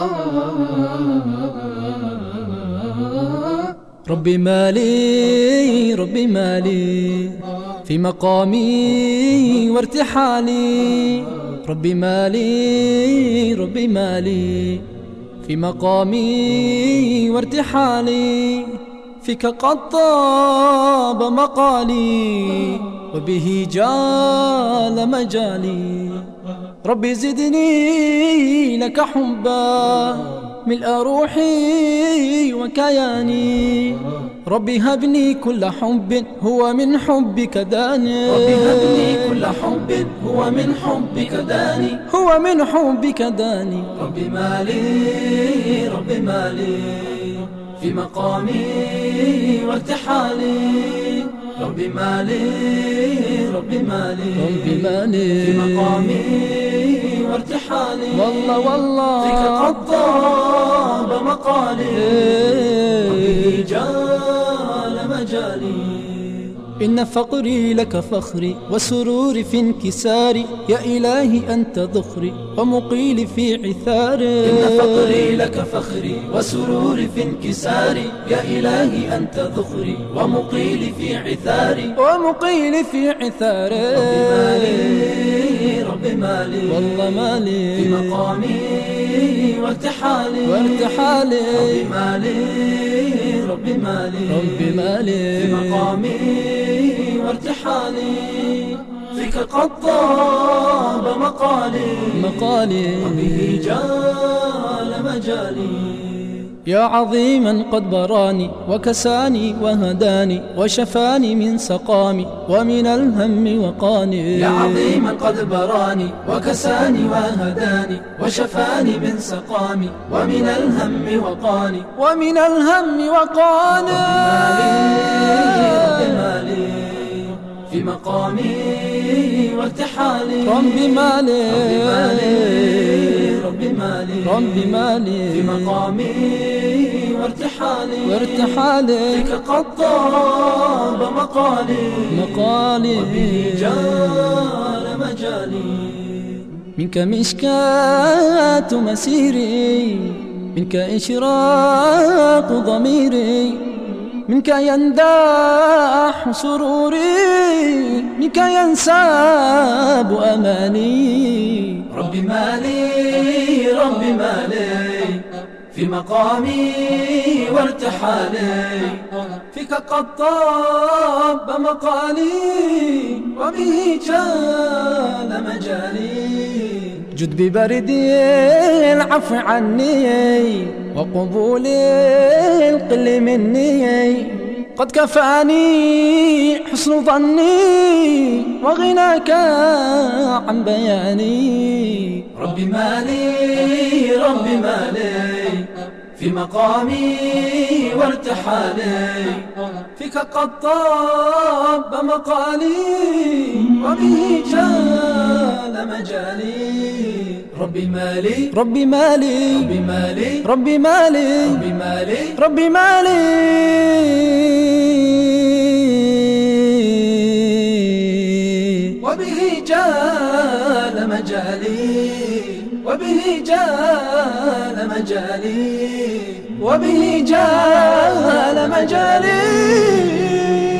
ربي مالي ربي مالي في مقامي وارتحالي، ربي مالي ربي مالي في مقامي وارتحالي، فيك قد طاب مقالي وبه جال مجالي. ربي زدني لك حبا ملء روحي وكياني، ربي هبني كل حب هو من حبك داني، ربي هبني كل حب هو من حبك داني، هو من حبك داني. ربي مالي ربي مالي في مقامي وارتحالي، ربي مالي ربي مالي ربي مالي في مقامي وارتحالي، والله والله فيك قد طاب مقالي وبه جال مجالي. إن فقري لك فخري وسروري في انكساري، يا إلهي أنت ذخري ومقيلي في عثاري. إن فقري لك فخري وسروري في انكساري، يا إلهي أنت ذخري ومقيلي في عثاري، ومقيلي في عثاري. ربي مالي ربي مالي والله مالي في مقامي وارتحالي، وارتحالي. ربي مالي ربي مالي ربي مالي في مقامي وارتحالي، فيك قد طاب مقالي وبه جال مجالي. يا عظيما قد براني وكساني وهداني وشفاني من سقامي ومن الهم وقاني. يا عظيما قد براني وكساني وهداني وشفاني من سقامي ومن الهم وقاني، ومن الهم وقاني. ربي مالي في مقامي وارتحالي، ربي مالي ربي مالي ربي مالي في مقامي وارتحالي، فيك قد طاب مقالي وبه جال مجالي. منك مشكاة مسيري، منك إشراق ضميري، منك ينداح سروري، منك ينساب أماني. ربي مالي ربي مالي في مقامي وارتحالي، فيك قد طاب مقالي وبه جال مجالي. جد ببرد العفو عني وقبول القل مني، قد كفاني حسن ظني وغناك عن بياني. ربي مالي ربي مالي في مقامي وارتحالي، فيك قد طاب مقالي وبه جال مجالي. ربي مالي ربي مالي ربي مالي ربي مالي ربي مالي ربي مالي وبه جال مجالي، وبه جال مجالي، وبه جال مجالي.